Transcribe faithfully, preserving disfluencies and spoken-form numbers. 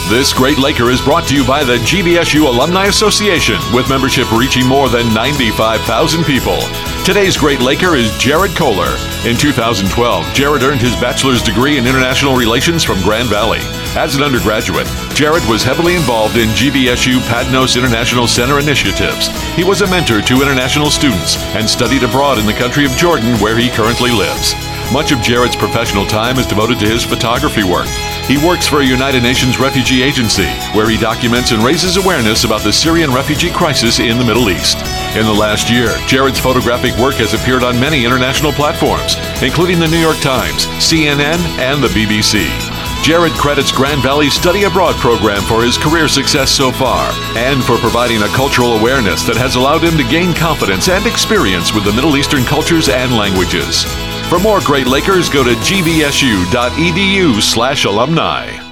This Great Laker is brought to you by the G V S U Alumni Association, with membership reaching more than ninety-five thousand people. Today's Great Laker is Jared Kohler. In two thousand twelve, Jared earned his bachelor's degree in international relations from Grand Valley. As an undergraduate, Jared was heavily involved in G V S U Padnos International Center initiatives. He was a mentor to international students and studied abroad in the country of Jordan, where he currently lives. Much of Jared's professional time is devoted to his photography work. He works for a United Nations refugee agency, where he documents and raises awareness about the Syrian refugee crisis in the Middle East. In the last year, Jared's photographic work has appeared on many international platforms, including the New York Times, C N N, and the B B C. Jared credits Grand Valley's Study Abroad program for his career success so far, and for providing a cultural awareness that has allowed him to gain confidence and experience with the Middle Eastern cultures and languages. For more Great Lakers, go to g v s u dot e d u slash alumni.